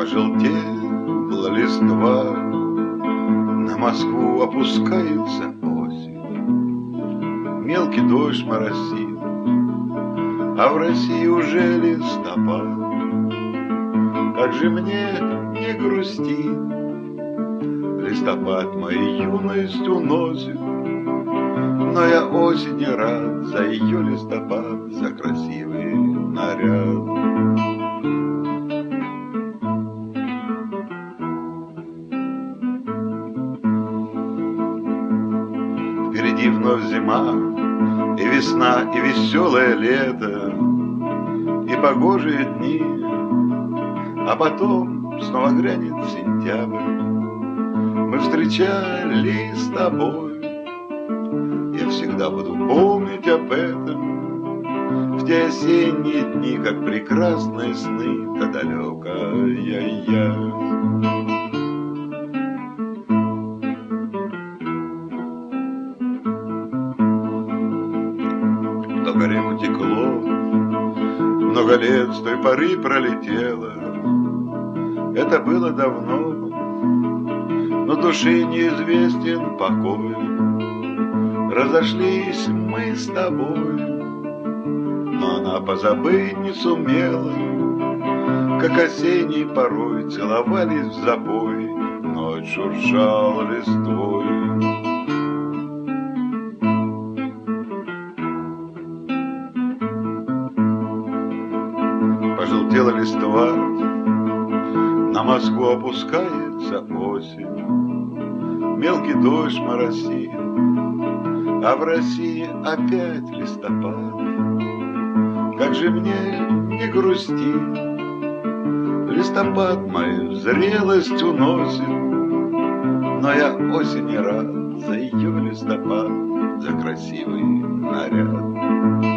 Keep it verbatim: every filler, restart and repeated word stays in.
Пожелтела листва, на Москву опускается осень, мелкий дождь моросит, а в России уже листопад. Как же мне не грустить, листопад мою юность уносит, но я осени рад за ее листопад, за красивый наряд. Впереди вновь зима, и весна, и веселое лето, и погожие дни, а потом снова грянет сентябрь. Мы встречались с тобой, я всегда буду помнить об этом, в те осенние дни, как прекрасные сны, та далекая я. Много лет утекло, много лет с той поры пролетело. Это было давно, но душе неизвестен покой. Разошлись мы с тобой, но она позабыть не сумела, как осенней порой целовались в забой, ночь шуршала листвой. Пожелтела листва, на Москву опускается осень, мелкий дождь моросит, а в России опять листопад. Как же мне не грустить, листопад мою зрелость уносит, но я осени рад за ее листопад, за красивый наряд.